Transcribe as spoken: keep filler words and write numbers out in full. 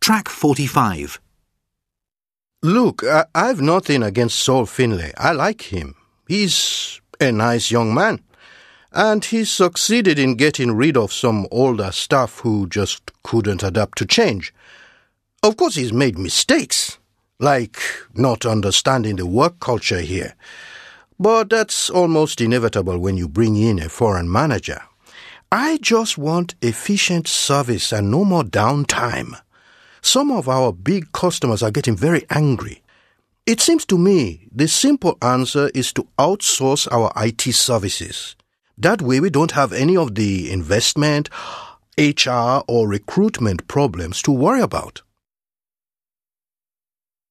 Track forty-five. Look, I- I've nothing against Saul Finlay. I like him. He's a nice young man. And he succeeded in getting rid of some older staff who just couldn't adapt to change. Of course, he's made mistakes, like not understanding the work culture here. But that's almost inevitable when you bring in a foreign manager. I just want efficient service and no more downtime. Some of our big customers are getting very angry. It seems to me the simple answer is to outsource our I T services. That way we don't have any of the investment, H R, or recruitment problems to worry about.